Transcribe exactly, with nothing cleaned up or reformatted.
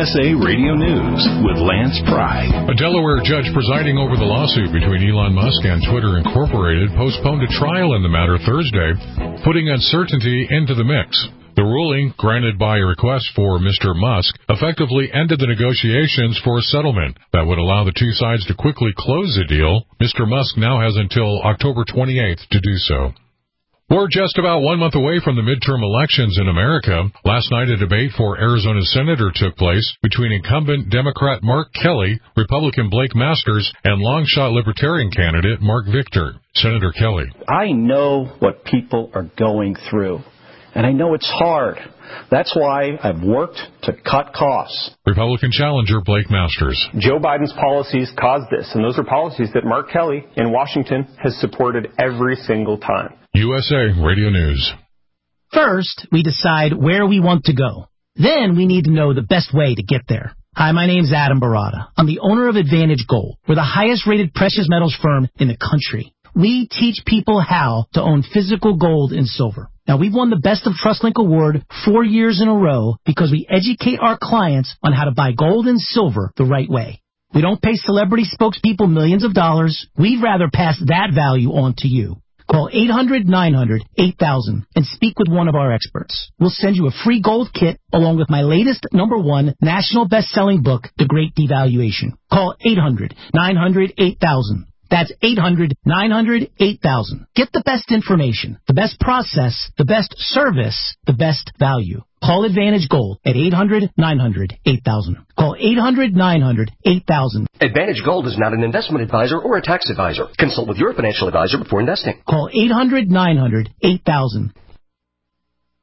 S A Radio News with Lance Pry. A Delaware judge presiding over the lawsuit between Elon Musk and Twitter Incorporated postponed a trial in the matter Thursday, putting uncertainty into the mix. The ruling, granted by a request for Mister Musk, effectively ended the negotiations for a settlement that would allow the two sides to quickly close the deal. Mister Musk now has until October twenty-eighth to do so. We're just about one month away from the midterm elections in America. Last night, a debate for Arizona senator took place between incumbent Democrat Mark Kelly, Republican Blake Masters, and long-shot Libertarian candidate Mark Victor. Senator Kelly. I know what people are going through, and I know it's hard. That's why I've worked to cut costs. Republican challenger Blake Masters. Joe Biden's policies caused this, and those are policies that Mark Kelly in Washington has supported every single time. U S A Radio News. First, we decide where we want to go. Then we need to know the best way to get there. Hi, my name's Adam Barada. I'm the owner of Advantage Gold. We're the highest-rated precious metals firm in the country. We teach people how to own physical gold and silver. Now, we've won the Best of TrustLink Award four years in a row because we educate our clients on how to buy gold and silver the right way. We don't pay celebrity spokespeople millions of dollars. We'd rather pass that value on to you. Call eight hundred nine hundred eight thousand and speak with one of our experts. We'll send you a free gold kit along with my latest number one national best-selling book, The Great Devaluation. Call eight hundred nine hundred eight thousand. That's eight hundred nine hundred eight thousand. Get the best information, the best process, the best service, the best value. Call Advantage Gold at eight hundred nine hundred eight thousand. Call eight hundred nine hundred eight thousand. Advantage Gold is not an investment advisor or a tax advisor. Consult with your financial advisor before investing. Call eight hundred nine hundred eight thousand.